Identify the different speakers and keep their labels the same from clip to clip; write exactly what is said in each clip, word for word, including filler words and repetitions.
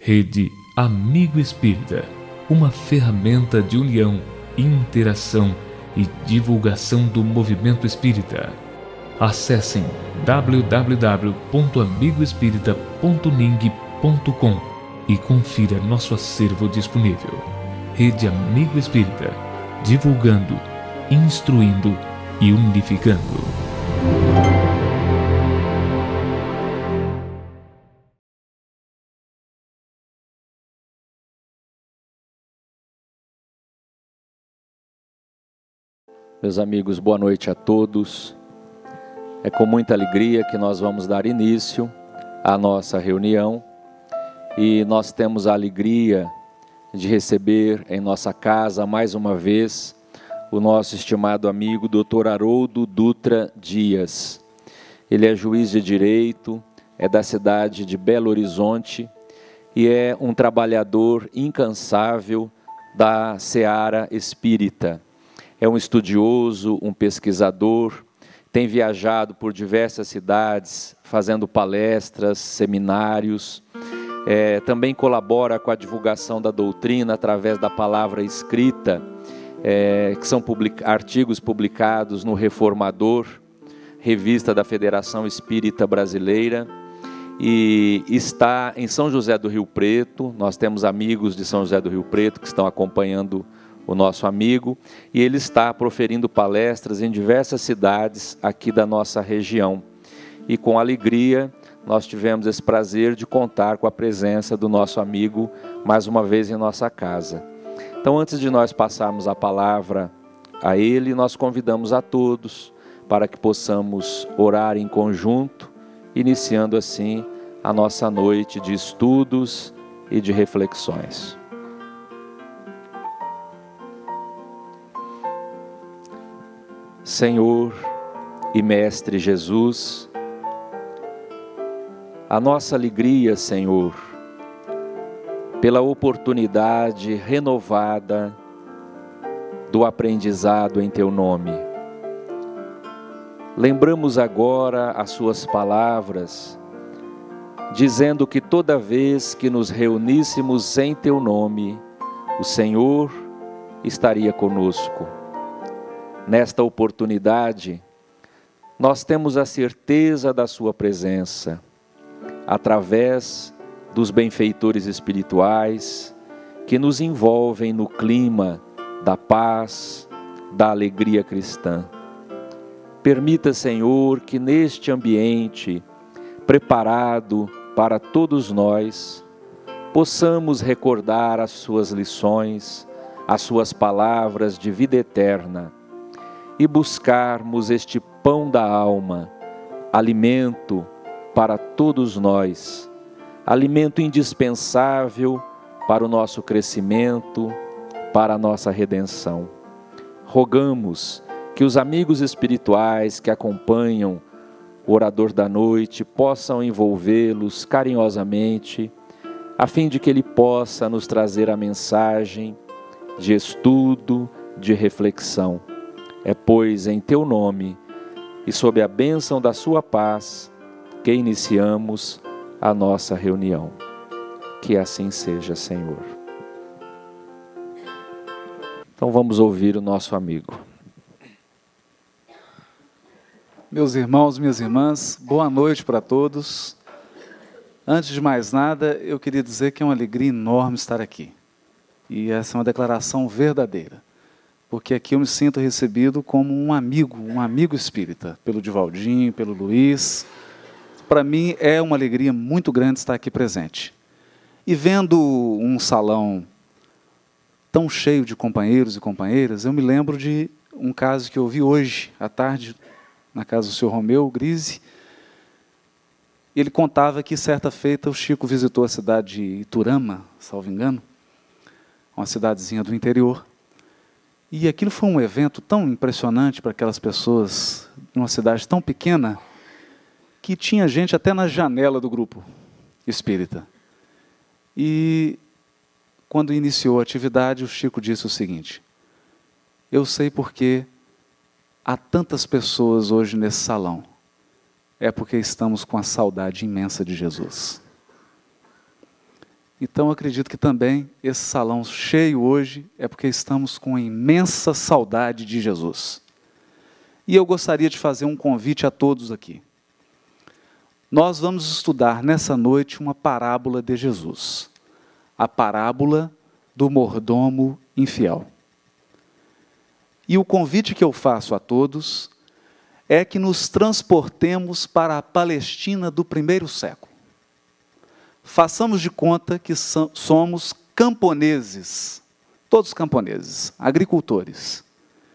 Speaker 1: Rede Amigo Espírita, uma ferramenta de união, interação e divulgação do movimento espírita. Acessem w w w ponto amigo espírita ponto ning ponto com e confira nosso acervo disponível. Rede Amigo Espírita, divulgando, instruindo e unificando.
Speaker 2: Meus amigos, boa noite a todos. É com muita alegria que nós vamos dar início à nossa reunião e nós temos a alegria de receber em nossa casa mais uma vez o nosso estimado amigo doutor Haroldo Dutra Dias. Ele é juiz de direito, é da cidade de Belo Horizonte e é um trabalhador incansável da seara espírita. É um estudioso, um pesquisador, tem viajado por diversas cidades, fazendo palestras, seminários, é, também colabora com a divulgação da doutrina através da palavra escrita, é, que são public- artigos publicados no Reformador, revista da Federação Espírita Brasileira, e está em São José do Rio Preto. Nós temos amigos de São José do Rio Preto que estão acompanhando o nosso amigo, e ele está proferindo palestras em diversas cidades aqui da nossa região. E com alegria, nós tivemos esse prazer de contar com a presença do nosso amigo mais uma vez em nossa casa. Então, antes de nós passarmos a palavra a ele, nós convidamos a todos para que possamos orar em conjunto, iniciando assim a nossa noite de estudos e de reflexões. Senhor e Mestre Jesus, a nossa alegria, Senhor, pela oportunidade renovada do aprendizado em Teu nome. Lembramos agora as Suas palavras, dizendo que toda vez que nos reuníssemos em Teu nome, o Senhor estaria conosco. Nesta oportunidade, nós temos a certeza da Sua presença, através dos benfeitores espirituais que nos envolvem no clima da paz, da alegria cristã. Permita, Senhor, que neste ambiente preparado para todos nós, possamos recordar as Suas lições, as Suas palavras de vida eterna, e buscarmos este pão da alma, alimento para todos nós, alimento indispensável para o nosso crescimento, para a nossa redenção. Rogamos que os amigos espirituais que acompanham o orador da noite possam envolvê-los carinhosamente, a fim de que ele possa nos trazer a mensagem de estudo, de reflexão. É, pois, em Teu nome e sob a bênção da Sua paz que iniciamos a nossa reunião. Que assim seja, Senhor. Então vamos ouvir o nosso amigo.
Speaker 3: Meus irmãos, minhas irmãs, boa noite para todos. Antes de mais nada, eu queria dizer que é uma alegria enorme estar aqui. E essa é uma declaração verdadeira. Porque aqui eu me sinto recebido como um amigo, um amigo espírita, pelo Divaldinho, pelo Luiz. Para mim é uma alegria muito grande estar aqui presente. E vendo um salão tão cheio de companheiros e companheiras, eu me lembro de um caso que eu vi hoje, à tarde, na casa do senhor Romeu Grise. Ele contava que, certa feita, o Chico visitou a cidade de Iturama, salvo engano, uma cidadezinha do interior. E aquilo foi um evento tão impressionante para aquelas pessoas, numa cidade tão pequena, que tinha gente até na janela do grupo espírita. E, quando iniciou a atividade, o Chico disse o seguinte: eu sei porque há tantas pessoas hoje nesse salão. É porque estamos com a saudade imensa de Jesus. Então, eu acredito que também esse salão cheio hoje é porque estamos com imensa saudade de Jesus. E eu gostaria de fazer um convite a todos aqui. Nós vamos estudar nessa noite uma parábola de Jesus. A parábola do mordomo infiel. E o convite que eu faço a todos é que nos transportemos para a Palestina do primeiro século. Façamos de conta que somos camponeses, todos camponeses, agricultores,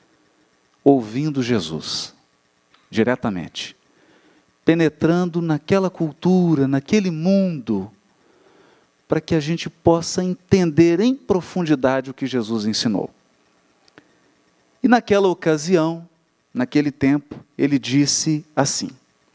Speaker 3: ouvindo Jesus, diretamente, penetrando naquela cultura, naquele mundo, para que a gente possa entender em profundidade o que Jesus ensinou. E naquela ocasião, naquele tempo, ele disse assim,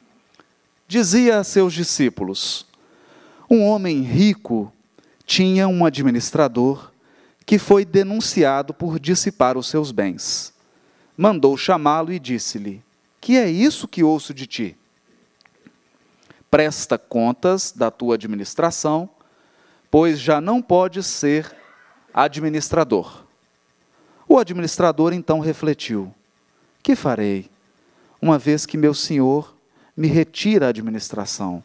Speaker 3: dizia a seus discípulos, um homem rico tinha um administrador que foi denunciado por dissipar os seus bens. Mandou chamá-lo e disse-lhe, que é isso que ouço de ti? Presta contas da tua administração, pois já não podes ser administrador. O administrador então refletiu, que farei, uma vez que meu senhor me retira a administração?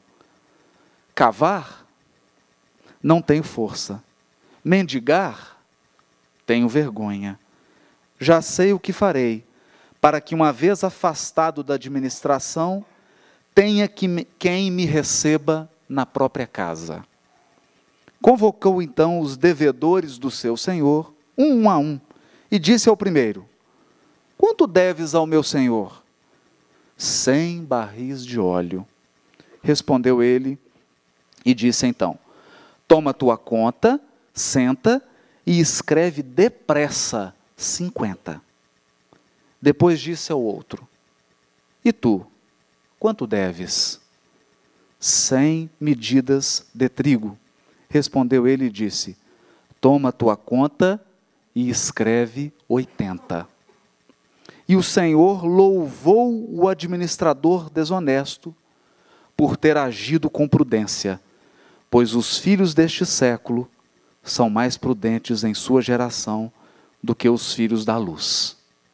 Speaker 3: Cavar? Não tenho força. Mendigar? Tenho vergonha. Já sei o que farei, para que uma vez afastado da administração, tenha que me, quem me receba na própria casa. Convocou então os devedores do seu senhor, um a um, e disse ao primeiro, quanto deves ao meu senhor? Cem barris de óleo. Respondeu ele, e disse então, toma tua conta, senta e escreve depressa cinquenta. Depois disse ao outro, e tu, quanto deves? Cem medidas de trigo. Respondeu ele e disse, toma tua conta e escreve oitenta. E o Senhor louvou o administrador desonesto por ter agido com prudência, pois os filhos deste século são mais prudentes em sua geração do que os filhos da luz.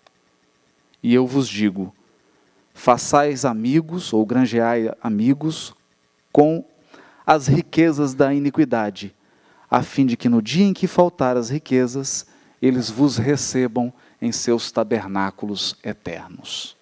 Speaker 3: E eu vos digo, façais amigos ou granjeai amigos com as riquezas da iniquidade, a fim de que no dia em que faltar as riquezas, eles vos recebam em seus tabernáculos eternos.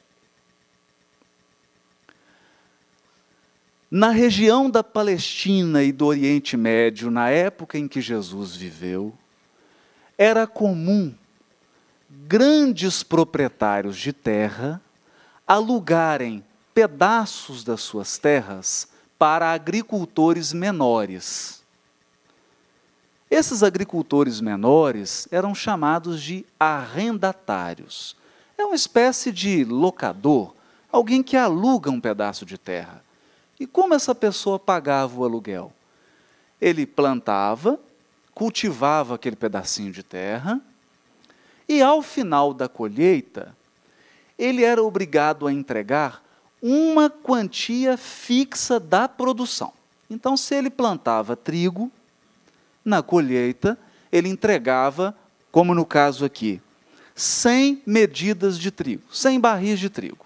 Speaker 3: Na região da Palestina e do Oriente Médio, na época em que Jesus viveu, era comum grandes proprietários de terra alugarem pedaços das suas terras para agricultores menores. Esses agricultores menores eram chamados de arrendatários. É uma espécie de locador, alguém que aluga um pedaço de terra. E como essa pessoa pagava o aluguel? Ele plantava, cultivava aquele pedacinho de terra, e ao final da colheita, ele era obrigado a entregar uma quantia fixa da produção. Então, se ele plantava trigo, na colheita, ele entregava, como no caso aqui, cem medidas de trigo, cem barris de trigo.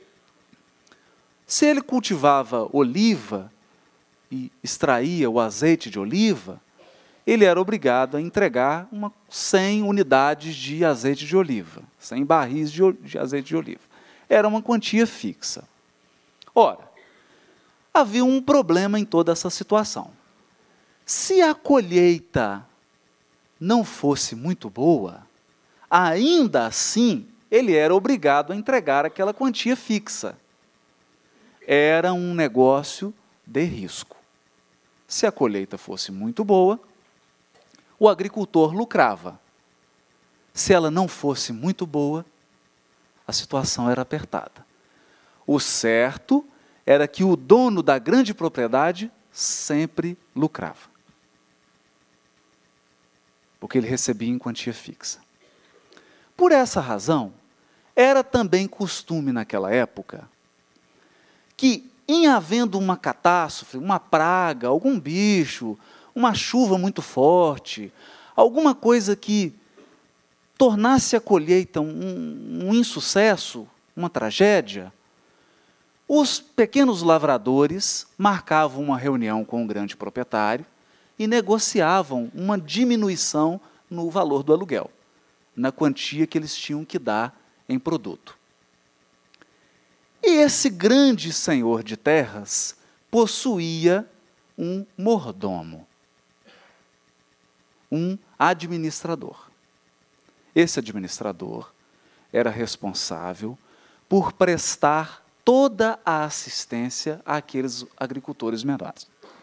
Speaker 3: Se ele cultivava oliva e extraía o azeite de oliva, ele era obrigado a entregar uma cem unidades de azeite de oliva, cem barris de, de azeite de oliva. Era uma quantia fixa. Ora, havia um problema em toda essa situação. Se a colheita não fosse muito boa, ainda assim, ele era obrigado a entregar aquela quantia fixa. Era um negócio de risco. Se a colheita fosse muito boa, o agricultor lucrava. Se ela não fosse muito boa, a situação era apertada. O certo era que o dono da grande propriedade sempre lucrava, porque ele recebia em quantia fixa. Por essa razão, era também costume naquela época que, em havendo uma catástrofe, uma praga, algum bicho, uma chuva muito forte, alguma coisa que tornasse a colheita um, um insucesso, uma tragédia, os pequenos lavradores marcavam uma reunião com o grande proprietário e negociavam uma diminuição no valor do aluguel, na quantia que eles tinham que dar em produto. E esse grande senhor de terras possuía um mordomo, um administrador. Esse administrador era responsável por prestar toda a assistência àqueles agricultores menores.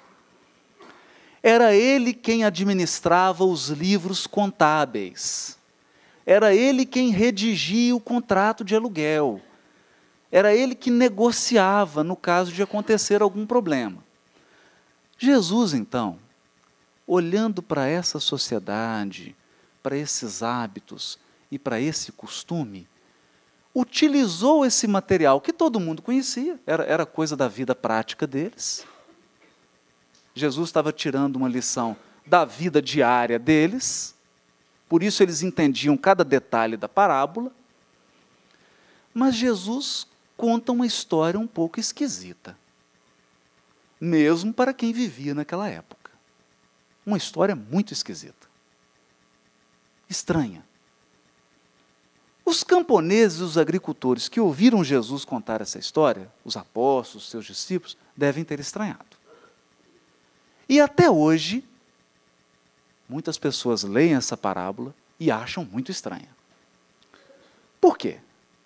Speaker 3: Era ele quem administrava os livros contábeis. Era ele quem redigia o contrato de aluguel. Era ele que negociava no caso de acontecer algum problema. Jesus, então, olhando para essa sociedade, para esses hábitos e para esse costume, utilizou esse material que todo mundo conhecia, era, era coisa da vida prática deles. Jesus estava tirando uma lição da vida diária deles, por isso eles entendiam cada detalhe da parábola, mas Jesus conta uma história um pouco esquisita, mesmo para quem vivia naquela época. Uma história muito esquisita, estranha. Os camponeses e os agricultores que ouviram Jesus contar essa história, os apóstolos, seus discípulos, devem ter estranhado. E até hoje, muitas pessoas leem essa parábola e acham muito estranha. Por quê?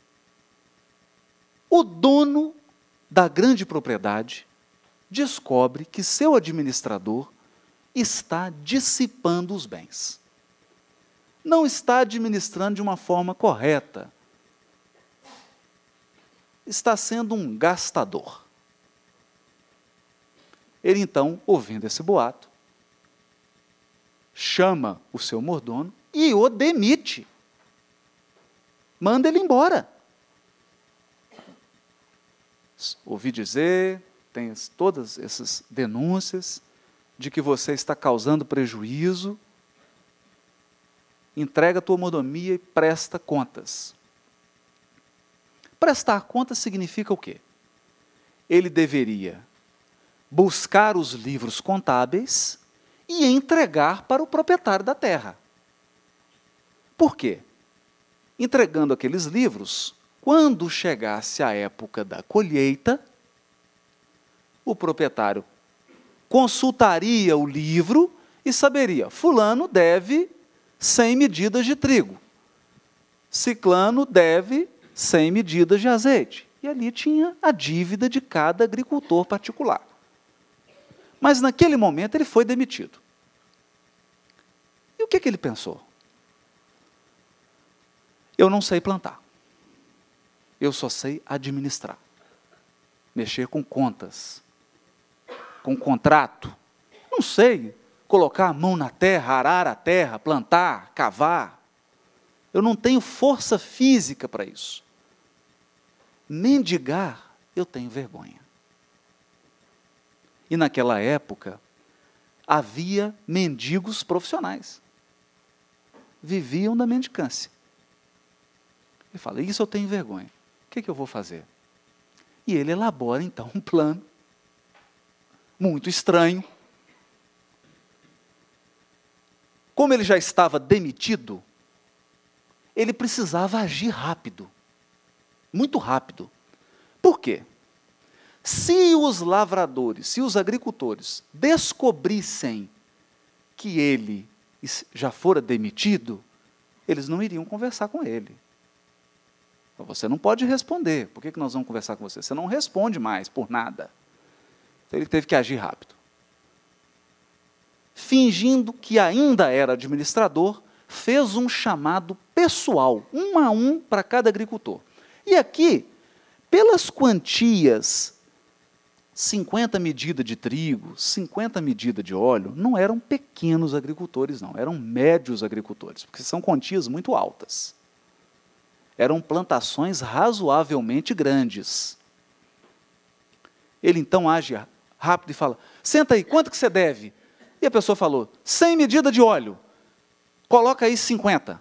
Speaker 3: O dono da grande propriedade descobre que seu administrador está dissipando os bens. Não está administrando de uma forma correta. Está sendo um gastador. Ele então, ouvindo esse boato, chama o seu mordomo e o demite. Manda ele embora. Ouvi dizer, tem todas essas denúncias de que você está causando prejuízo. Entrega a tua mordomia e presta contas. Prestar contas significa o quê? Ele deveria buscar os livros contábeis e entregar para o proprietário da terra. Por quê? Entregando aqueles livros, quando chegasse a época da colheita, o proprietário consultaria o livro e saberia, fulano deve cem medidas de trigo, ciclano deve cem medidas de azeite. E ali tinha a dívida de cada agricultor particular. Mas naquele momento ele foi demitido. E o que, que ele pensou? Eu não sei plantar. Eu só sei administrar. Mexer com contas, com contrato. Não sei colocar a mão na terra, arar a terra, plantar, cavar. Eu não tenho força física para isso. Mendigar, eu tenho vergonha. E naquela época, havia mendigos profissionais. Viviam da mendicância. Ele fala, isso eu tenho vergonha. O que, que eu vou fazer? E ele elabora, então, um plano muito estranho. Como ele já estava demitido, ele precisava agir rápido. Muito rápido. Por quê? Se os lavradores, se os agricultores descobrissem que ele já fora demitido, eles não iriam conversar com ele. Você não pode responder. Por que nós vamos conversar com você? Você não responde mais por nada. Então ele teve que agir rápido. Fingindo que ainda era administrador, fez um chamado pessoal, um a um para cada agricultor. E aqui, pelas quantias, cinquenta medidas de trigo, cinquenta medidas de óleo, não eram pequenos agricultores, não, eram médios agricultores, porque são quantias muito altas. Eram plantações razoavelmente grandes. Ele então age rápido e fala, senta aí, quanto que você deve? E a pessoa falou, cem medida de óleo, coloca aí cinquenta.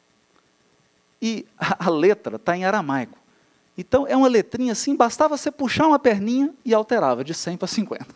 Speaker 3: E a, a letra está em aramaico. Então, é uma letrinha assim, bastava você puxar uma perninha e alterava de cem para cinquenta.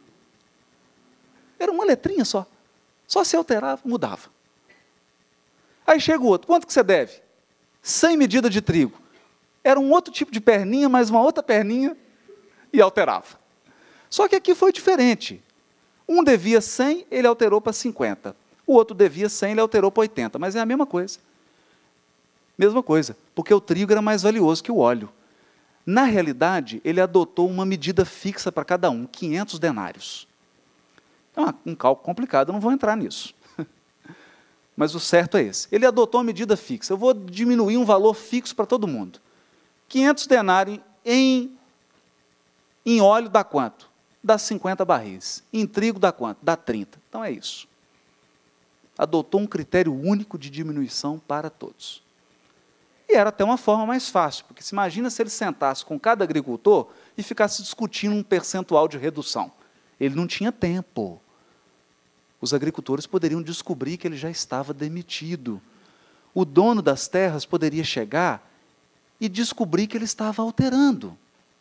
Speaker 3: Era uma letrinha só. Só se alterava, mudava. Aí chega o outro, quanto que você deve? cem medidas de trigo. Era um outro tipo de perninha, mais uma outra perninha, e alterava. Só que aqui foi diferente. Um devia cem, ele alterou para cinquenta. O outro devia cem, ele alterou para oitenta. Mas é a mesma coisa. Mesma coisa, porque o trigo era mais valioso que o óleo. Na realidade, ele adotou uma medida fixa para cada um, quinhentos denários. Então, um cálculo complicado, eu não vou entrar nisso. Mas o certo é esse. Ele adotou uma medida fixa. Eu vou diminuir um valor fixo para todo mundo. quinhentos denários em, em óleo dá quanto? Dá cinquenta barris. Em trigo dá quanto? Dá trinta. Então é isso. Adotou um critério único de diminuição para todos. E era até uma forma mais fácil, porque se imagina se ele sentasse com cada agricultor e ficasse discutindo um percentual de redução. Ele não tinha tempo. Os agricultores poderiam descobrir que ele já estava demitido. O dono das terras poderia chegar e descobrir que ele estava alterando.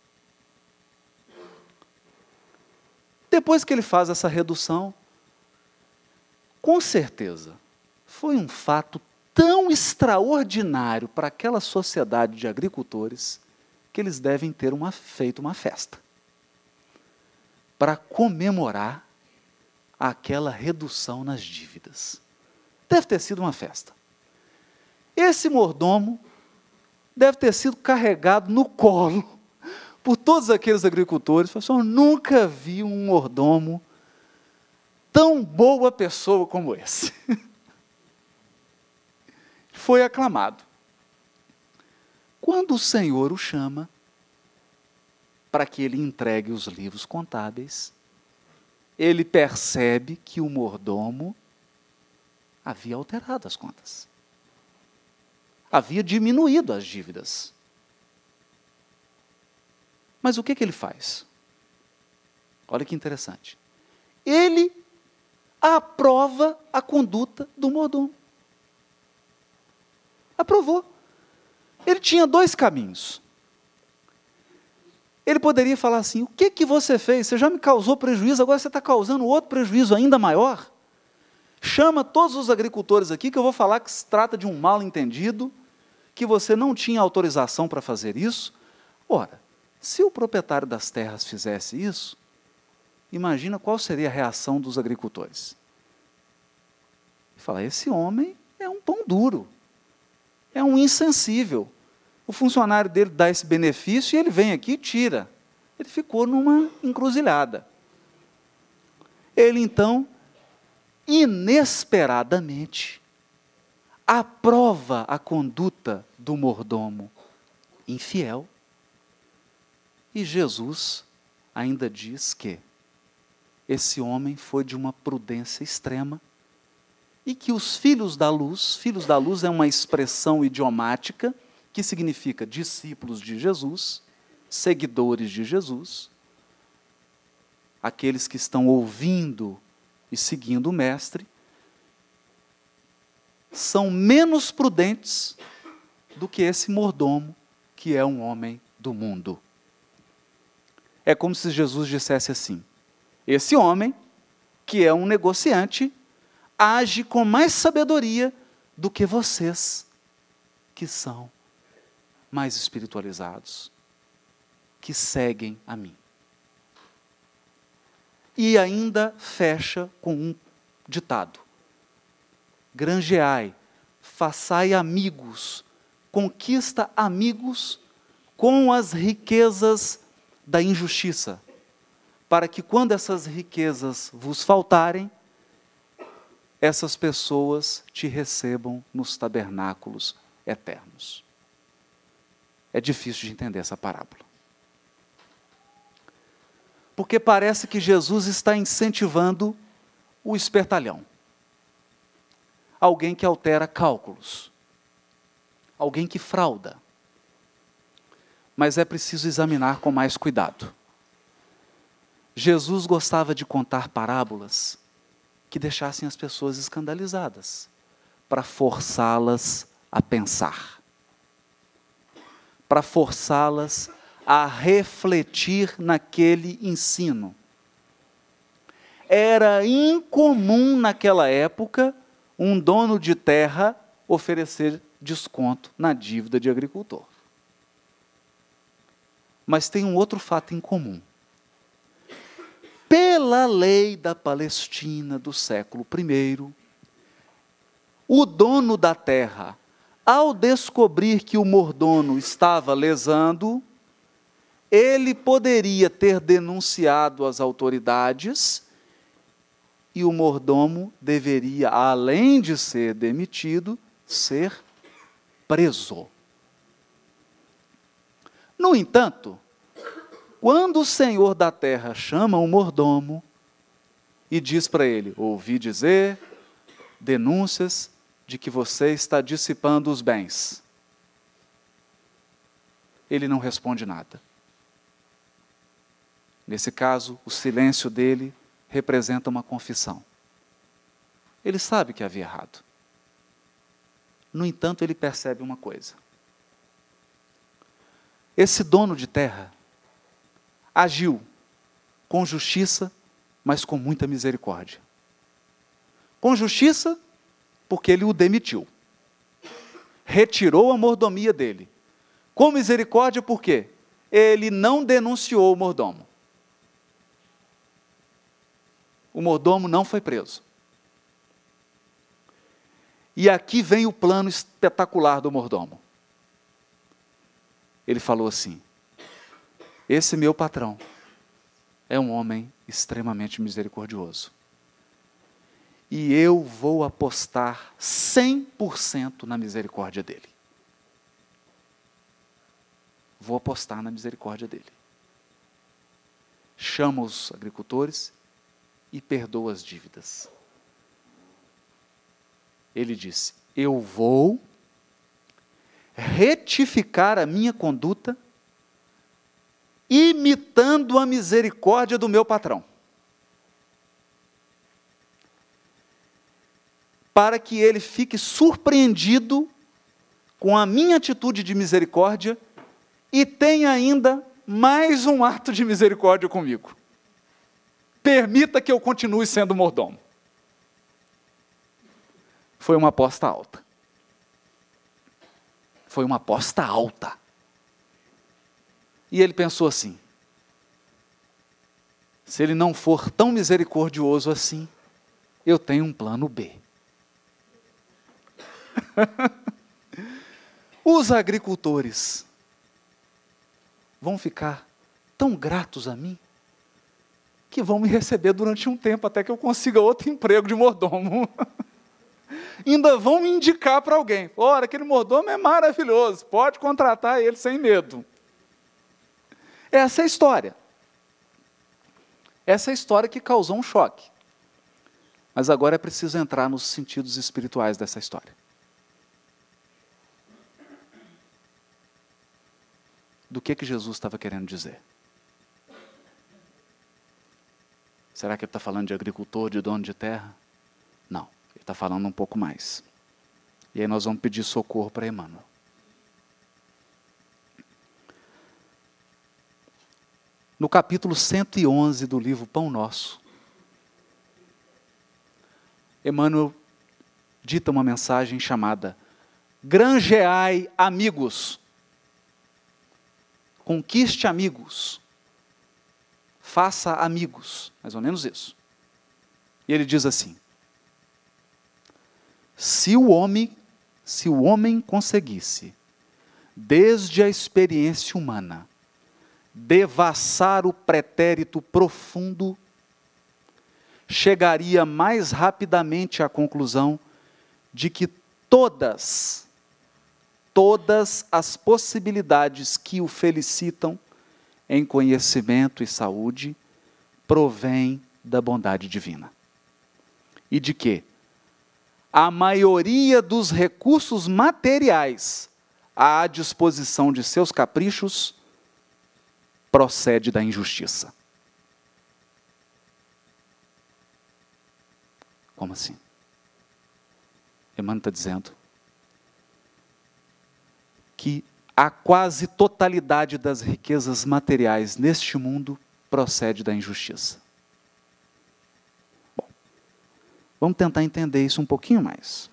Speaker 3: Depois que ele faz essa redução, com certeza, foi um fato tão extraordinário para aquela sociedade de agricultores que eles devem ter uma, feito uma festa para comemorar aquela redução nas dívidas. Deve ter sido uma festa. Esse mordomo deve ter sido carregado no colo por todos aqueles agricultores. Falou assim, eu nunca vi um mordomo tão boa pessoa como esse. Foi aclamado. Quando o Senhor o chama para que ele entregue os livros contábeis, ele percebe que o mordomo havia alterado as contas. Havia diminuído as dívidas. Mas o que, que ele faz? Olha que interessante. Ele aprova a conduta do mordomo. Aprovou. Ele tinha dois caminhos. Ele poderia falar assim, o que, que você fez? Você já me causou prejuízo, agora você está causando outro prejuízo ainda maior? Chama todos os agricultores aqui, que eu vou falar que se trata de um mal entendido, que você não tinha autorização para fazer isso. Ora, se o proprietário das terras fizesse isso, imagina qual seria a reação dos agricultores. Ele fala, esse homem é um pão duro. É um insensível. O funcionário dele dá esse benefício e ele vem aqui e tira. Ele ficou numa encruzilhada. Ele, então, inesperadamente, aprova a conduta do mordomo infiel. E Jesus ainda diz que esse homem foi de uma prudência extrema, e que os filhos da luz, filhos da luz é uma expressão idiomática que significa discípulos de Jesus, seguidores de Jesus, aqueles que estão ouvindo e seguindo o Mestre, são menos prudentes do que esse mordomo, que é um homem do mundo. É como se Jesus dissesse assim, esse homem, que é um negociante, age com mais sabedoria do que vocês, que são mais espiritualizados, que seguem a mim. E ainda fecha com um ditado, granjeai, façai amigos, conquista amigos com as riquezas da injustiça, para que quando essas riquezas vos faltarem, essas pessoas te recebam nos tabernáculos eternos. É difícil de entender essa parábola. Porque parece que Jesus está incentivando o espertalhão. Alguém que altera cálculos. Alguém que frauda. Mas é preciso examinar com mais cuidado. Jesus gostava de contar parábolas que deixassem as pessoas escandalizadas, para forçá-las a pensar, para forçá-las a refletir naquele ensino. Era incomum naquela época um dono de terra oferecer desconto na dívida de agricultor. Mas tem um outro fato em comum. Pela lei da Palestina do século primeiro, o dono da terra, ao descobrir que o mordomo estava lesando, ele poderia ter denunciado às autoridades e o mordomo deveria, além de ser demitido, ser preso. No entanto, quando o senhor da terra chama o mordomo e diz para ele: ouvi dizer denúncias de que você está dissipando os bens, ele não responde nada. Nesse caso, o silêncio dele representa uma confissão. Ele sabe que havia errado. No entanto, ele percebe uma coisa. Esse dono de terra agiu com justiça, mas com muita misericórdia. Com justiça, porque ele o demitiu. Retirou a mordomia dele. Com misericórdia, por quê? Ele não denunciou o mordomo. O mordomo não foi preso. E aqui vem o plano espetacular do mordomo. Ele falou assim: esse meu patrão é um homem extremamente misericordioso. E eu vou apostar cem por cento na misericórdia dele. Vou apostar na misericórdia dele. Chama os agricultores e perdoa as dívidas. Ele disse: eu vou retificar a minha conduta imitando a misericórdia do meu patrão, para que ele fique surpreendido com a minha atitude de misericórdia e tenha ainda mais um ato de misericórdia comigo. Permita que eu continue sendo mordomo. Foi uma aposta alta. Foi uma aposta alta. E ele pensou assim: se ele não for tão misericordioso assim, eu tenho um plano B. Os agricultores vão ficar tão gratos a mim que vão me receber durante um tempo até que eu consiga outro emprego de mordomo. Ainda vão me indicar para alguém. Ora, aquele mordomo é maravilhoso, pode contratar ele sem medo. Essa é a história. Essa é a história que causou um choque. Mas agora é preciso entrar nos sentidos espirituais dessa história. Do que que Jesus estava querendo dizer? Será que ele está falando de agricultor, de dono de terra? Não, ele está falando um pouco mais. E aí nós vamos pedir socorro para Emmanuel. No capítulo cento e onze do livro Pão Nosso, Emmanuel dita uma mensagem chamada Granjeai amigos. Conquiste amigos. Faça amigos. Mais ou menos isso. E ele diz assim: se o homem, se o homem conseguisse, desde a experiência humana, devassar o pretérito profundo, chegaria mais rapidamente à conclusão de que todas, todas as possibilidades que o felicitam em conhecimento e saúde provêm da bondade divina. E de que a maioria dos recursos materiais à disposição de seus caprichos procede da injustiça. Como assim? Emmanuel está dizendo que a quase totalidade das riquezas materiais neste mundo procede da injustiça. Bom, vamos tentar entender isso um pouquinho mais.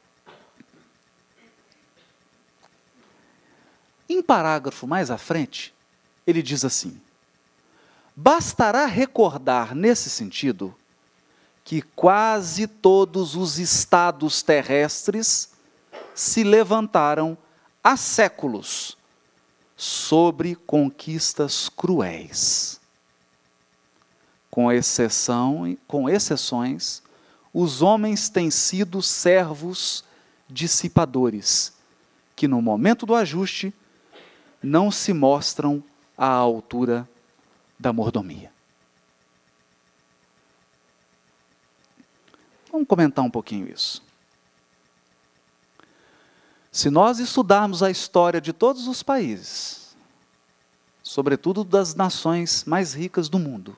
Speaker 3: Em parágrafo mais à frente, ele diz assim: bastará recordar nesse sentido que quase todos os estados terrestres se levantaram há séculos sobre conquistas cruéis. Com exceção, com exceções, os homens têm sido servos dissipadores, que no momento do ajuste não se mostram à altura da mordomia. Vamos comentar um pouquinho isso. Se nós estudarmos a história de todos os países, sobretudo das nações mais ricas do mundo,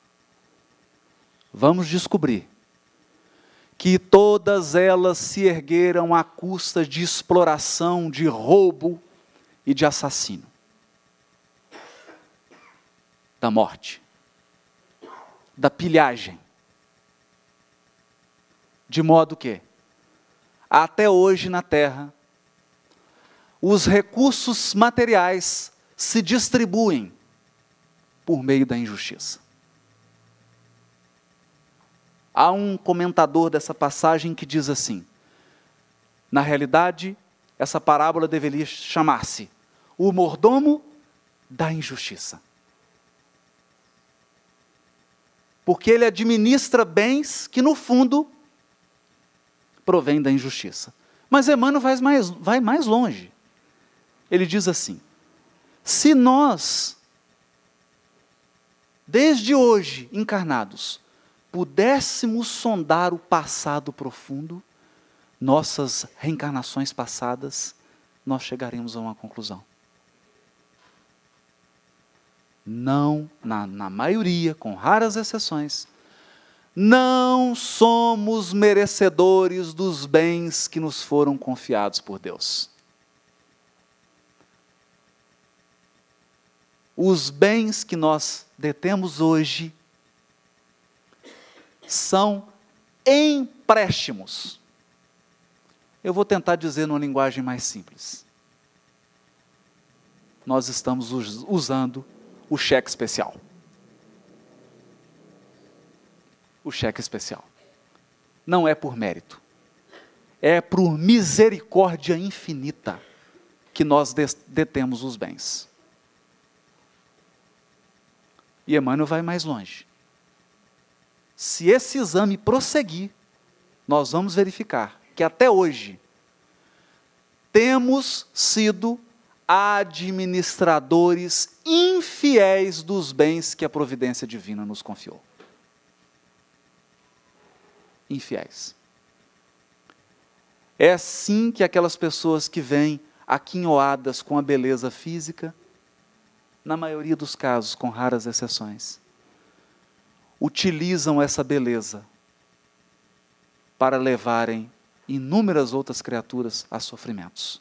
Speaker 3: vamos descobrir que todas elas se ergueram à custa de exploração, de roubo e de assassínio, da morte, da pilhagem. De modo que, até hoje na Terra, os recursos materiais se distribuem por meio da injustiça. Há um comentador dessa passagem que diz assim: na realidade, essa parábola deveria chamar-se o mordomo da injustiça. Porque ele administra bens que, no fundo, provém da injustiça. Mas Emmanuel vai mais, vai mais longe. Ele diz assim: se nós, desde hoje, encarnados, pudéssemos sondar o passado profundo, nossas reencarnações passadas, nós chegaremos a uma conclusão. Não, na, na maioria, com raras exceções, não somos merecedores dos bens que nos foram confiados por Deus. Os bens que nós detemos hoje são empréstimos. Eu vou tentar dizer numa linguagem mais simples. Nós estamos usando o cheque especial. O cheque especial. Não é por mérito. É por misericórdia infinita que nós detemos os bens. E Emmanuel vai mais longe. Se esse exame prosseguir, nós vamos verificar que até hoje temos sido administradores infiéis dos bens que a providência divina nos confiou. Infiéis. É assim que aquelas pessoas que vêm aquinhoadas com a beleza física, na maioria dos casos, com raras exceções, utilizam essa beleza para levarem inúmeras outras criaturas a sofrimentos.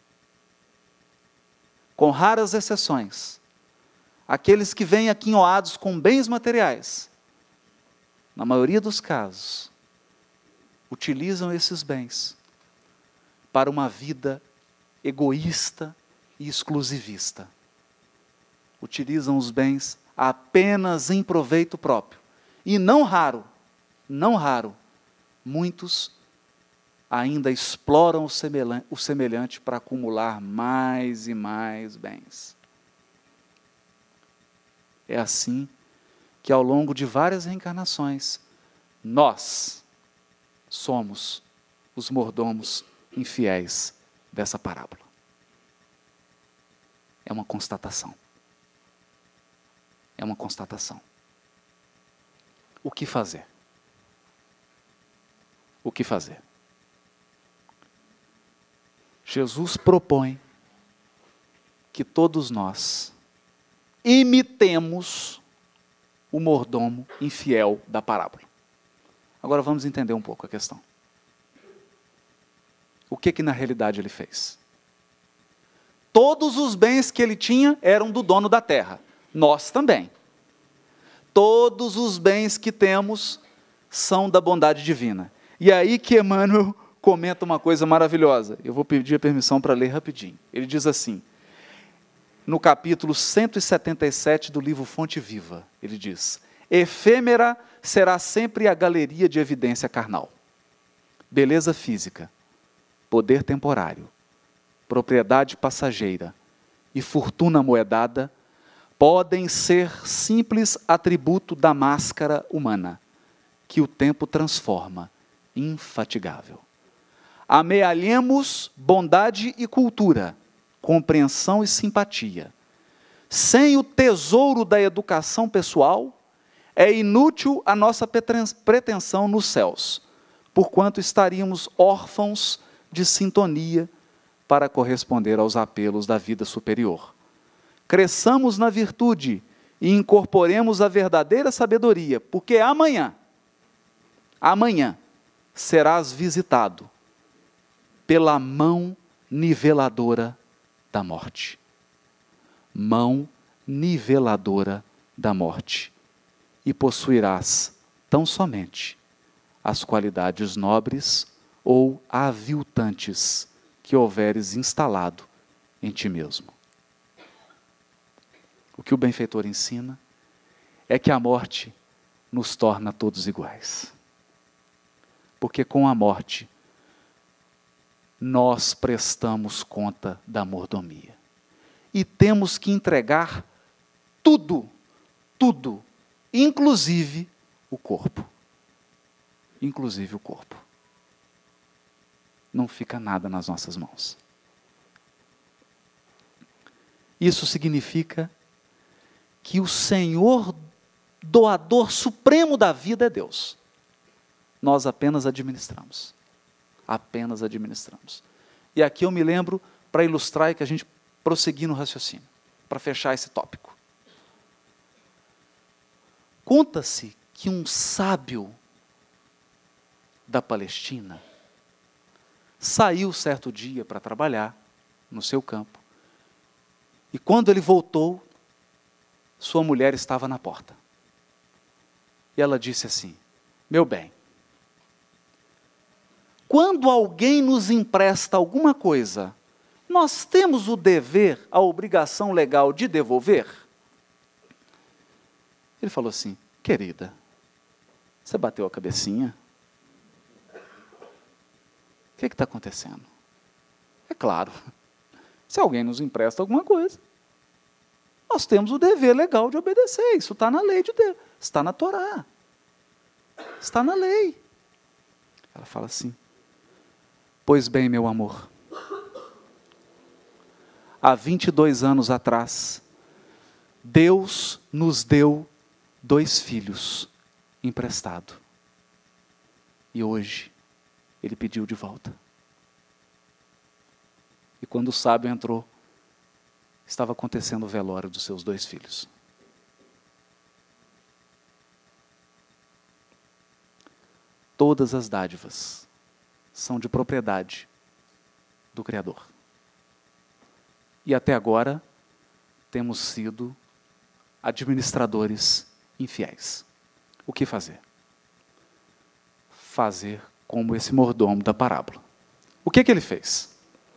Speaker 3: Com raras exceções, aqueles que vêm aquinhoados com bens materiais, na maioria dos casos, utilizam esses bens para uma vida egoísta e exclusivista. Utilizam os bens apenas em proveito próprio. E não raro, não raro, muitos ainda exploram o semelhante, o semelhante para acumular mais e mais bens. É assim que ao longo de várias reencarnações, nós somos os mordomos infiéis dessa parábola. É uma constatação. É uma constatação. O que fazer? O que fazer? Jesus propõe que todos nós imitemos o mordomo infiel da parábola. Agora vamos entender um pouco a questão. O que que na realidade ele fez? Todos os bens que ele tinha eram do dono da terra. Nós também. Todos os bens que temos são da bondade divina. E aí que Emmanuel comenta uma coisa maravilhosa. Eu vou pedir a permissão para ler rapidinho. Ele diz assim, no capítulo cento e setenta e sete do livro Fonte Viva, ele diz: efêmera será sempre a galeria de evidência carnal. Beleza física, poder temporário, propriedade passageira e fortuna amoedada podem ser simples atributo da máscara humana, que o tempo transforma, infatigável. Amealhemos bondade e cultura, compreensão e simpatia. Sem o tesouro da educação pessoal, é inútil a nossa pretensão nos céus, porquanto estaríamos órfãos de sintonia para corresponder aos apelos da vida superior. Cresçamos na virtude e incorporemos a verdadeira sabedoria, porque amanhã, amanhã, serás visitado pela mão niveladora da morte. Mão niveladora da morte. E possuirás tão somente as qualidades nobres ou aviltantes que houveres instalado em ti mesmo. O que o benfeitor ensina é que a morte nos torna todos iguais. Porque com a morte, nós prestamos conta da mordomia. E temos que entregar tudo, tudo, inclusive o corpo. Inclusive o corpo. Não fica nada nas nossas mãos. Isso significa que o Senhor doador supremo da vida é Deus. Nós apenas administramos. Apenas administramos. E aqui eu me lembro, para ilustrar e que a gente prosseguir no raciocínio, para fechar esse tópico. Conta-se que um sábio da Palestina saiu certo dia para trabalhar no seu campo. E quando ele voltou, sua mulher estava na porta. E ela disse assim: meu bem, quando alguém nos empresta alguma coisa, nós temos o dever, a obrigação legal de devolver? Ele falou assim: querida, você bateu a cabecinha? O que está acontecendo? É claro, se alguém nos empresta alguma coisa, nós temos o dever legal de obedecer. Isso está na lei de Deus, está na Torá, está na lei. Ela fala assim: pois bem, meu amor, há vinte e dois anos atrás, Deus nos deu dois filhos emprestado. E hoje, Ele pediu de volta. E quando o sábio entrou, estava acontecendo o velório dos seus dois filhos. Todas as dádivas são de propriedade do Criador. E até agora, temos sido administradores infiéis. O que fazer? Fazer como esse mordomo da parábola. O que que ele fez?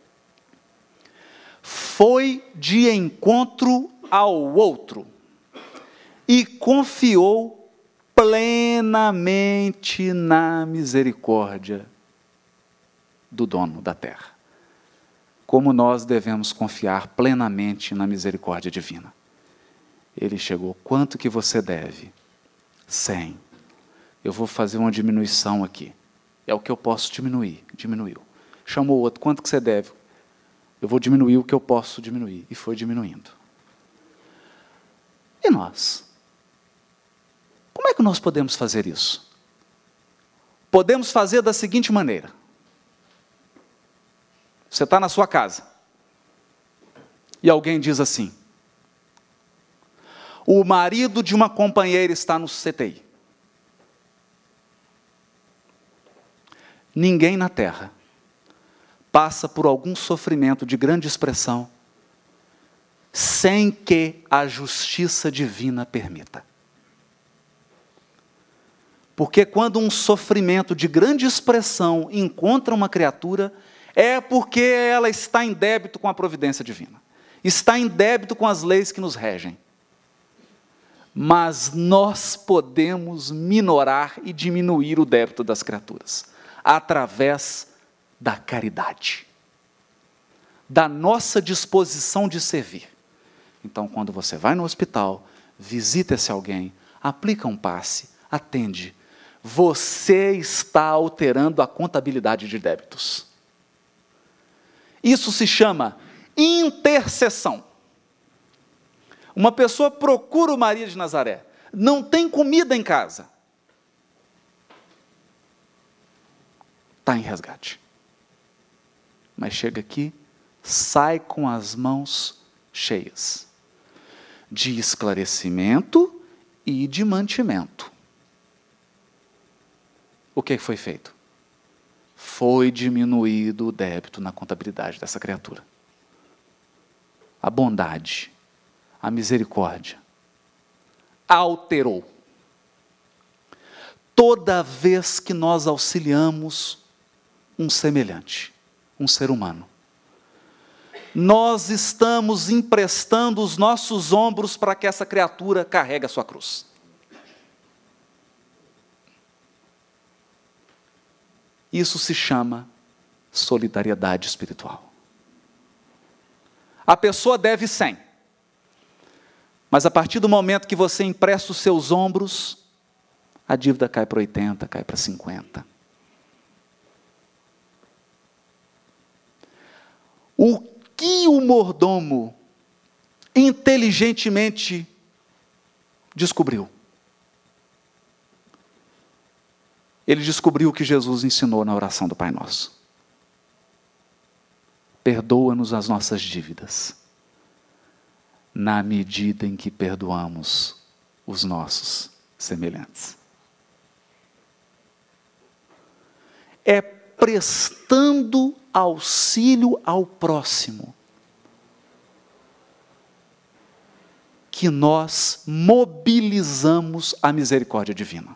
Speaker 3: Foi de encontro ao outro e confiou plenamente na misericórdia do dono da terra. Como nós devemos confiar plenamente na misericórdia divina. Ele chegou: quanto que você deve? Cem. Eu vou fazer uma diminuição aqui. É o que eu posso diminuir. Diminuiu. Chamou o outro: quanto que você deve? Eu vou diminuir o que eu posso diminuir. E foi diminuindo. E nós? Como é que nós podemos fazer isso? Podemos fazer da seguinte maneira. Você está na sua casa. E alguém diz assim: o marido de uma companheira está no C T I. ninguém na terra passa por algum sofrimento de grande expressão sem que a justiça divina permita. Porque quando um sofrimento de grande expressão encontra uma criatura, é porque ela está em débito com a providência divina, está em débito com as leis que nos regem. Mas nós podemos minorar e diminuir o débito das criaturas, através da caridade, da nossa disposição de servir. Então, quando você vai no hospital, visita esse alguém, aplica um passe, atende, você está alterando a contabilidade de débitos. Isso se chama intercessão. Uma pessoa procura o Maria de Nazaré, não tem comida em casa, está em resgate. Mas chega aqui, sai com as mãos cheias de esclarecimento e de mantimento. O que foi feito? Foi diminuído o débito na contabilidade dessa criatura. A bondade, a misericórdia, alterou. Toda vez que nós auxiliamos um semelhante, um ser humano, nós estamos emprestando os nossos ombros para que essa criatura carregue a sua cruz. Isso se chama solidariedade espiritual. A pessoa deve cem. Mas a partir do momento que você empresta os seus ombros, a dívida cai para oitenta, cai para cinquenta. O que o mordomo inteligentemente descobriu? Ele descobriu o que Jesus ensinou na oração do Pai Nosso. Perdoa-nos as nossas dívidas, na medida em que perdoamos os nossos semelhantes. É prestando auxílio ao próximo que nós mobilizamos a misericórdia divina.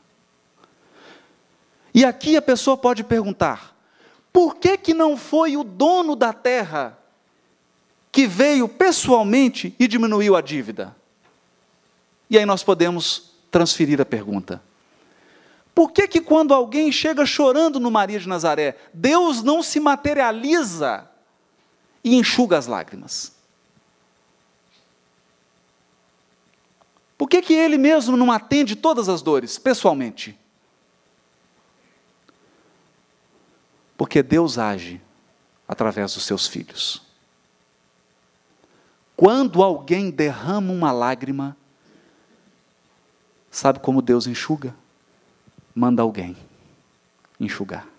Speaker 3: E aqui a pessoa pode perguntar, por que que não foi o dono da terra que veio pessoalmente e diminuiu a dívida? E aí nós podemos transferir a pergunta. Por que que quando alguém chega chorando no Maria de Nazaré, Deus não se materializa e enxuga as lágrimas? Por que que Ele mesmo não atende todas as dores, pessoalmente? Porque Deus age através dos seus filhos. Quando alguém derrama uma lágrima, sabe como Deus enxuga? Manda alguém enxugar.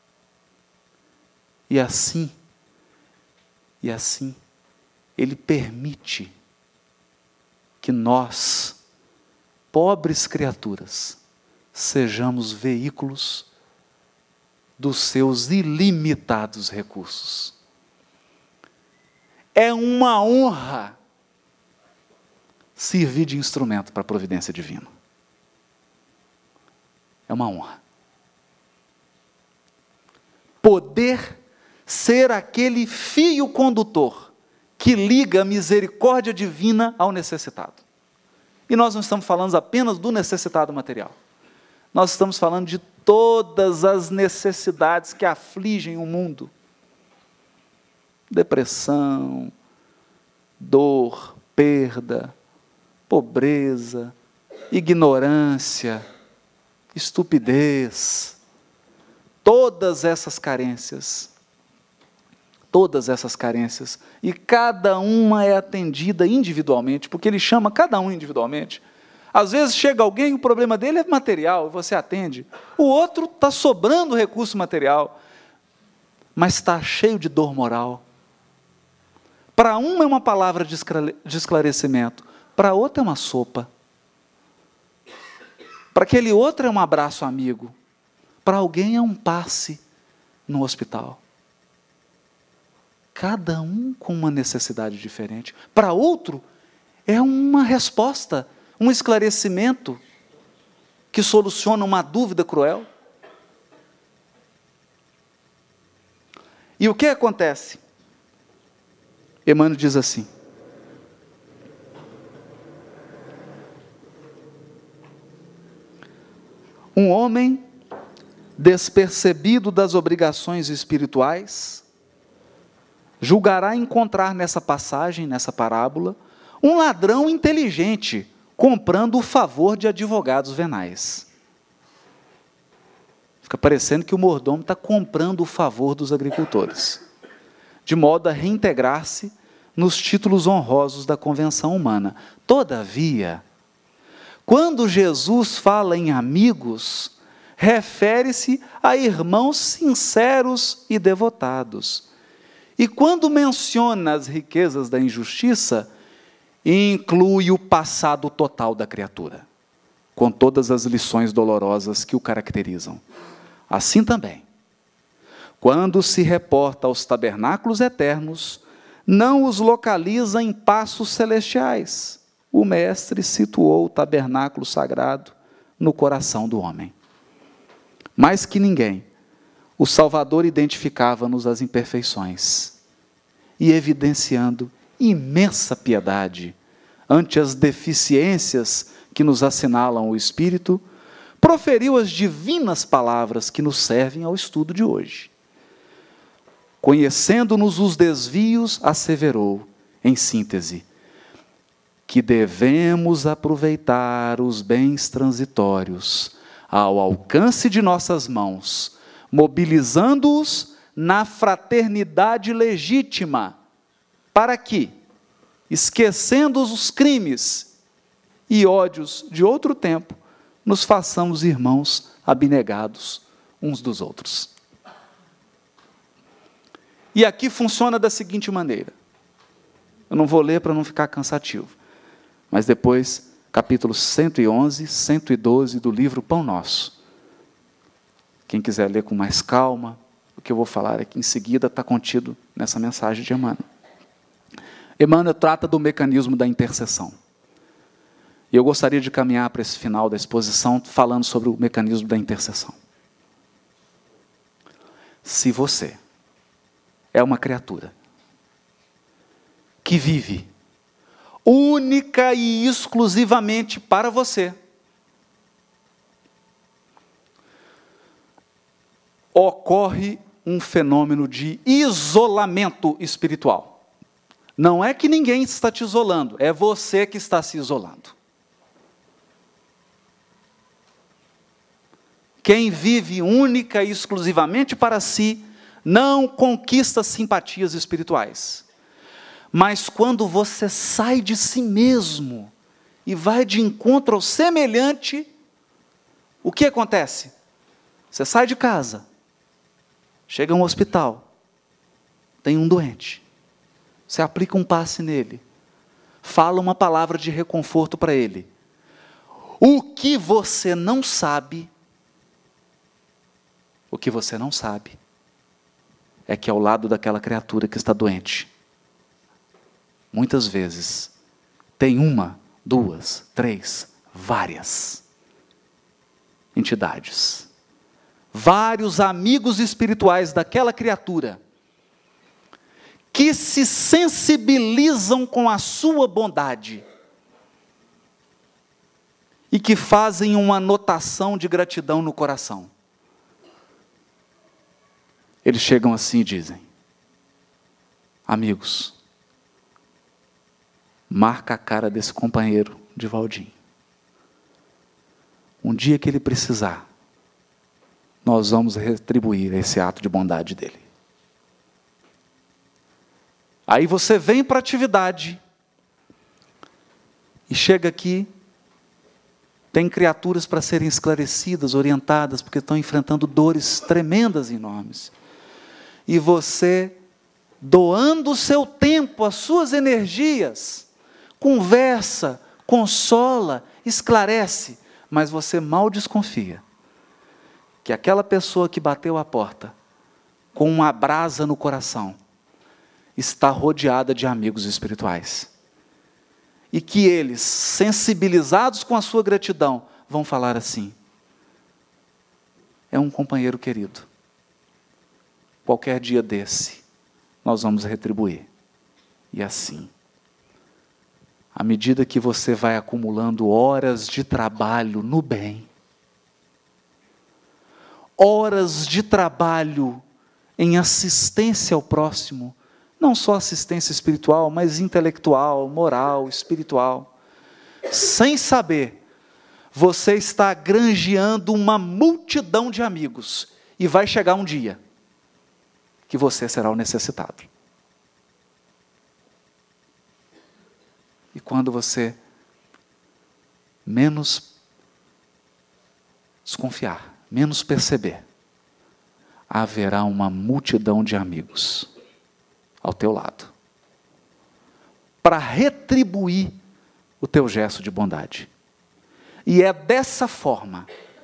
Speaker 3: E assim, e assim, Ele permite que nós, pobres criaturas, sejamos veículos dos seus ilimitados recursos. É uma honra servir de instrumento para a providência divina. É uma honra. Poder ser aquele fio condutor que liga a misericórdia divina ao necessitado. E nós não estamos falando apenas do necessitado material. Nós estamos falando de todas as necessidades que afligem o mundo. Depressão, dor, perda, pobreza, ignorância, estupidez. Todas essas carências, todas essas carências, e cada uma é atendida individualmente, porque Ele chama cada um individualmente. Às vezes chega alguém, o problema dele é material, você atende. O outro está sobrando recurso material, mas está cheio de dor moral. Para um é uma palavra de esclarecimento, para outro é uma sopa. Para aquele outro é um abraço amigo, para alguém é um passe no hospital. Cada um com uma necessidade diferente. Para outro, é uma resposta, um esclarecimento que soluciona uma dúvida cruel. E o que acontece? Emmanuel diz assim: um homem despercebido das obrigações espirituais julgará encontrar nessa passagem, nessa parábola, um ladrão inteligente comprando o favor de advogados venais. Fica parecendo que o mordomo está comprando o favor dos agricultores, de modo a reintegrar-se nos títulos honrosos da convenção humana. Todavia, quando Jesus fala em amigos, refere-se a irmãos sinceros e devotados. E quando menciona as riquezas da injustiça, inclui o passado total da criatura, com todas as lições dolorosas que o caracterizam. Assim também, quando se reporta aos tabernáculos eternos, não os localiza em passos celestiais. O Mestre situou o tabernáculo sagrado no coração do homem. Mais que ninguém, o Salvador identificava-nos as imperfeições e, evidenciando imensa piedade ante as deficiências que nos assinalam o Espírito, proferiu as divinas palavras que nos servem ao estudo de hoje. Conhecendo-nos os desvios, asseverou, em síntese, que devemos aproveitar os bens transitórios ao alcance de nossas mãos, mobilizando-os na fraternidade legítima, para que, esquecendo os crimes e ódios de outro tempo, nos façamos irmãos abnegados uns dos outros. E aqui funciona da seguinte maneira. Eu não vou ler para não ficar cansativo, mas depois, capítulos cento e onze, cento e doze do livro Pão Nosso. Quem quiser ler com mais calma, o que eu vou falar aqui em seguida está contido nessa mensagem de Emmanuel. Emmanuel trata do mecanismo da intercessão. E eu gostaria de caminhar para esse final da exposição falando sobre o mecanismo da intercessão. Se você é uma criatura que vive única e exclusivamente para você, ocorre um fenômeno de isolamento espiritual. Não é que ninguém está te isolando, é você que está se isolando. Quem vive única e exclusivamente para si, não conquista simpatias espirituais. Mas quando você sai de si mesmo e vai de encontro ao semelhante, o que acontece? Você sai de casa, chega a um hospital, tem um doente, você aplica um passe nele, fala uma palavra de reconforto para ele. O que você não sabe, o que você não sabe, é que ao lado daquela criatura que está doente, muitas vezes, tem uma, duas, três, várias entidades, vários amigos espirituais daquela criatura, que se sensibilizam com a sua bondade, e que fazem uma anotação de gratidão no coração. Eles chegam assim e dizem: amigos, marca a cara desse companheiro de Valdim. Um dia que ele precisar, nós vamos retribuir esse ato de bondade dele. Aí você vem para a atividade, e chega aqui, tem criaturas para serem esclarecidas, orientadas, porque estão enfrentando dores tremendas e enormes. E você, doando o seu tempo, as suas energias, conversa, consola, esclarece, mas você mal desconfia que aquela pessoa que bateu a porta com uma brasa no coração, está rodeada de amigos espirituais. E que eles, sensibilizados com a sua gratidão, vão falar assim: é um companheiro querido. Qualquer dia desse, nós vamos retribuir. E assim, à medida que você vai acumulando horas de trabalho no bem, horas de trabalho em assistência ao próximo, não só assistência espiritual, mas intelectual, moral, espiritual, sem saber, você está granjeando uma multidão de amigos, e vai chegar um dia que você será o necessitado. E quando você menos desconfiar, menos perceber, haverá uma multidão de amigos ao teu lado, para retribuir o teu gesto de bondade. E é dessa forma,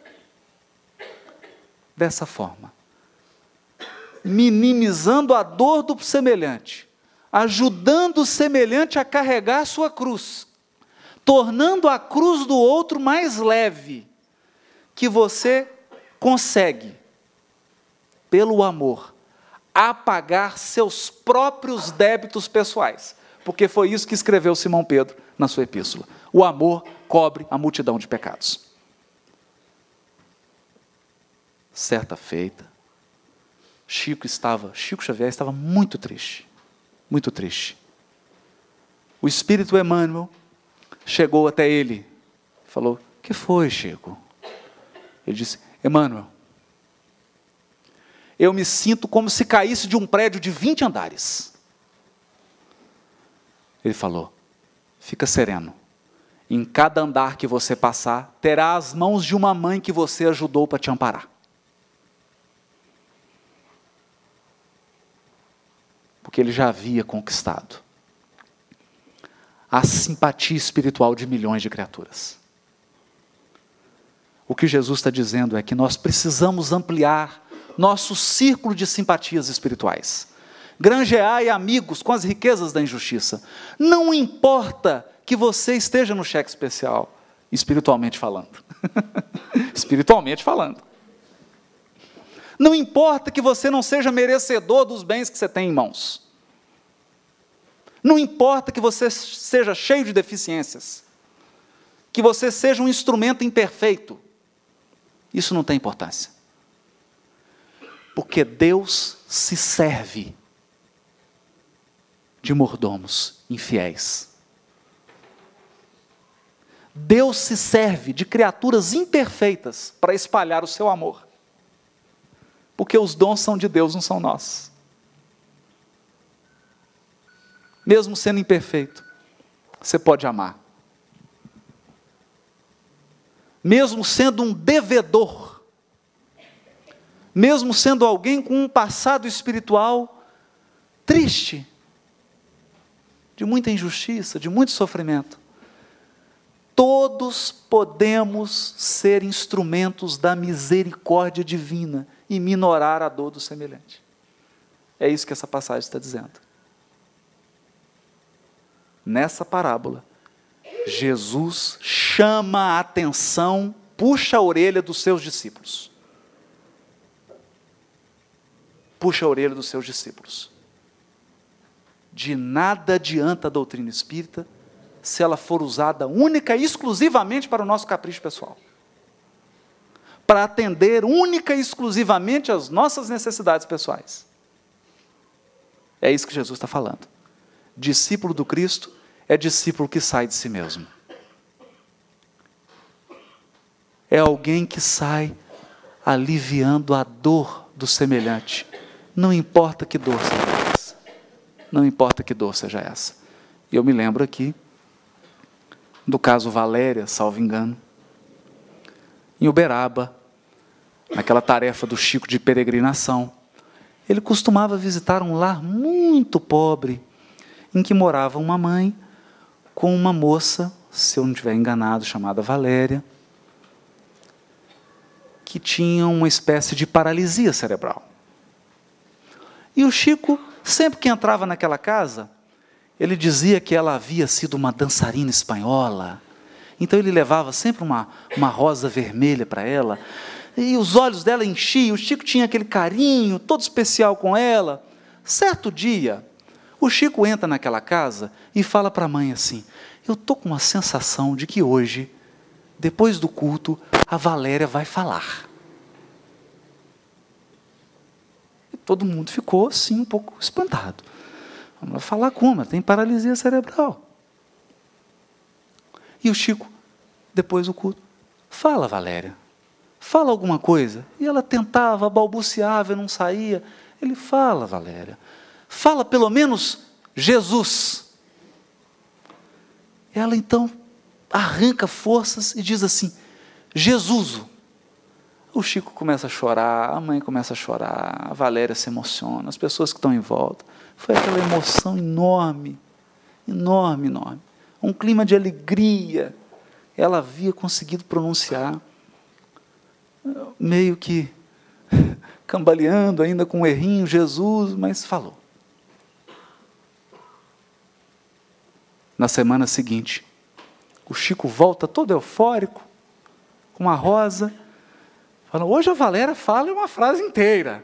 Speaker 3: dessa forma, minimizando a dor do semelhante, ajudando o semelhante a carregar a sua cruz, tornando a cruz do outro mais leve, que você consegue, pelo amor, apagar seus próprios débitos pessoais, porque foi isso que escreveu Simão Pedro na sua epístola: o amor cobre a multidão de pecados. Certa feita, Chico estava, Chico Xavier estava muito triste, muito triste. O Espírito Emmanuel chegou até ele, falou: o que foi, Chico? Ele disse: Emmanuel, eu me sinto como se caísse de um prédio de vinte andares. Ele falou: fica sereno, em cada andar que você passar, terá as mãos de uma mãe que você ajudou para te amparar. Porque ele já havia conquistado a simpatia espiritual de milhões de criaturas. O que Jesus está dizendo é que nós precisamos ampliar nosso círculo de simpatias espirituais. Granjeai amigos com as riquezas da injustiça. Não importa que você esteja no cheque especial, espiritualmente falando. espiritualmente falando. Não importa que você não seja merecedor dos bens que você tem em mãos. Não importa que você seja cheio de deficiências. Que você seja um instrumento imperfeito. Isso não tem importância. Porque Deus se serve de mordomos infiéis. Deus se serve de criaturas imperfeitas para espalhar o seu amor. Porque os dons são de Deus, não são nossos. Mesmo sendo imperfeito, você pode amar. Mesmo sendo um devedor, mesmo sendo alguém com um passado espiritual triste, de muita injustiça, de muito sofrimento, todos podemos ser instrumentos da misericórdia divina e minorar a dor do semelhante. É isso que essa passagem está dizendo. Nessa parábola, Jesus chama a atenção, puxa a orelha dos seus discípulos. Puxa a orelha dos seus discípulos. De nada adianta a doutrina espírita se ela for usada única e exclusivamente para o nosso capricho pessoal. Para atender única e exclusivamente às nossas necessidades pessoais. É isso que Jesus está falando. Discípulo do Cristo é discípulo que sai de si mesmo. É alguém que sai aliviando a dor do semelhante. Não importa que dor seja essa. Não importa que dor seja essa. E eu me lembro aqui do caso Valéria, salvo engano, em Uberaba, naquela tarefa do Chico de peregrinação. Ele costumava visitar um lar muito pobre, em que morava uma mãe com uma moça, se eu não estiver enganado, chamada Valéria, que tinha uma espécie de paralisia cerebral. E o Chico, sempre que entrava naquela casa, ele dizia que ela havia sido uma dançarina espanhola. Então ele levava sempre uma, uma rosa vermelha para ela, e os olhos dela enchiam. O Chico tinha aquele carinho todo especial com ela. Certo dia, o Chico entra naquela casa e fala para a mãe assim: eu estou com uma sensação de que hoje, depois do culto, a Valéria vai falar. E todo mundo ficou assim um pouco espantado. Vamos falar como? Ela tem paralisia cerebral. E o Chico, depois do culto, fala, Valéria, fala alguma coisa. E ela tentava, balbuciava e não saía. Ele fala, Valéria, fala pelo menos Jesus. Ela então arranca forças e diz assim: Jesus. O Chico começa a chorar, a mãe começa a chorar, a Valéria se emociona, as pessoas que estão em volta. Foi aquela emoção enorme, enorme, enorme. Um clima de alegria. Ela havia conseguido pronunciar, meio que cambaleando, ainda com um errinho, Jesus, mas falou. Na semana seguinte, o Chico volta todo eufórico, com uma rosa, falando: hoje a Valéria fala uma frase inteira.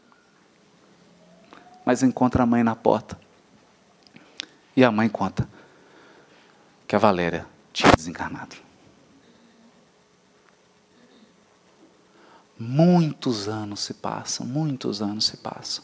Speaker 3: Mas encontra a mãe na porta. E a mãe conta que a Valéria tinha desencarnado. Muitos anos se passam, muitos anos se passam.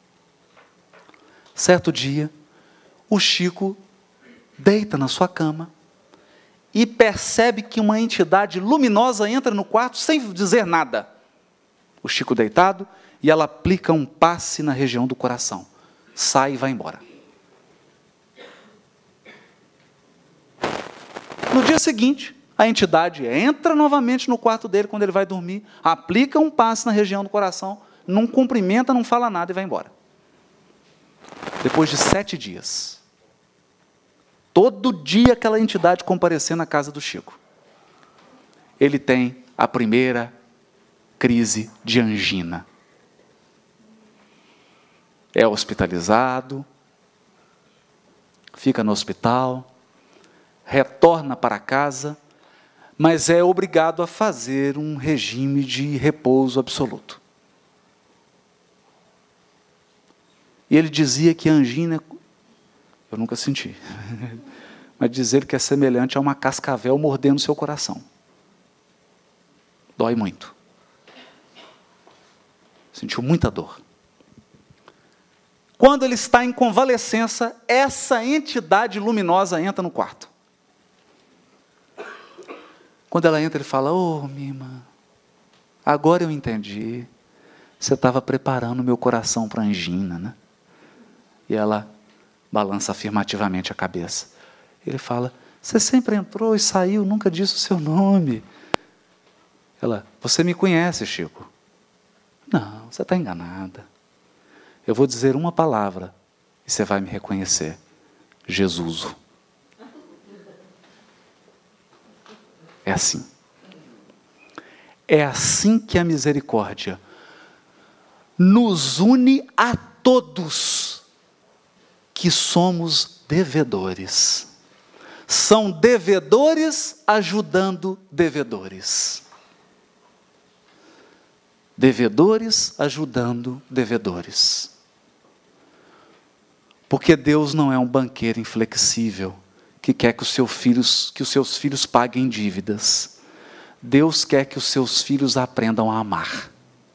Speaker 3: Certo dia, o Chico deita na sua cama e percebe que uma entidade luminosa entra no quarto sem dizer nada. O Chico deitado, e ela aplica um passe na região do coração. Sai e vai embora. No dia seguinte, a entidade entra novamente no quarto dele quando ele vai dormir, aplica um passe na região do coração, não cumprimenta, não fala nada e vai embora. Depois de sete dias, todo dia aquela entidade comparecer na casa do Chico, ele tem a primeira crise de angina. É hospitalizado, fica no hospital, retorna para casa, mas é obrigado a fazer um regime de repouso absoluto. E ele dizia que a angina, eu nunca senti, mas dizer que é semelhante a uma cascavel mordendo seu coração. Dói muito. Sentiu muita dor. Quando ele está em convalescença, essa entidade luminosa entra no quarto. Quando ela entra, ele fala: ô, minha irmã, agora eu entendi. Você estava preparando o meu coração para a angina, né? E ela balança afirmativamente a cabeça. Ele fala: você sempre entrou e saiu, nunca disse o seu nome. Ela: você me conhece, Chico? Não, você está enganada. Eu vou dizer uma palavra e você vai me reconhecer: Jesus. É assim. É assim que a misericórdia nos une a todos que somos devedores. São devedores ajudando devedores. Devedores ajudando devedores. Porque Deus não é um banqueiro inflexível que quer que os seus filhos, que os seus filhos paguem dívidas. Deus quer que os seus filhos aprendam a amar.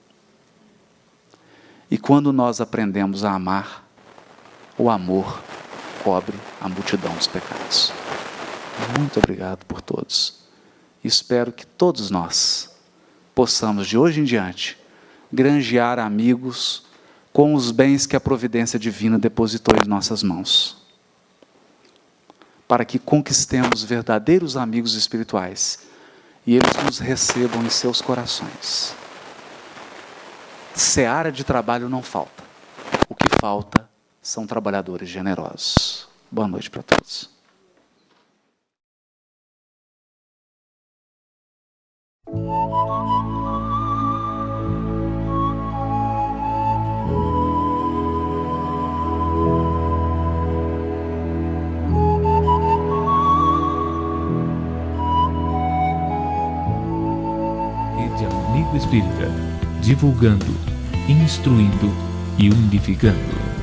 Speaker 3: E quando nós aprendemos a amar, o amor cobre a multidão dos pecados. Muito obrigado por todos. Espero que todos nós possamos, de hoje em diante, granjear amigos com os bens que a providência divina depositou em nossas mãos, para que conquistemos verdadeiros amigos espirituais e eles nos recebam em seus corações. Seara de trabalho não falta. O que falta são trabalhadores generosos. Boa noite para todos.
Speaker 1: Amigo Espírita, divulgando, instruindo e unificando.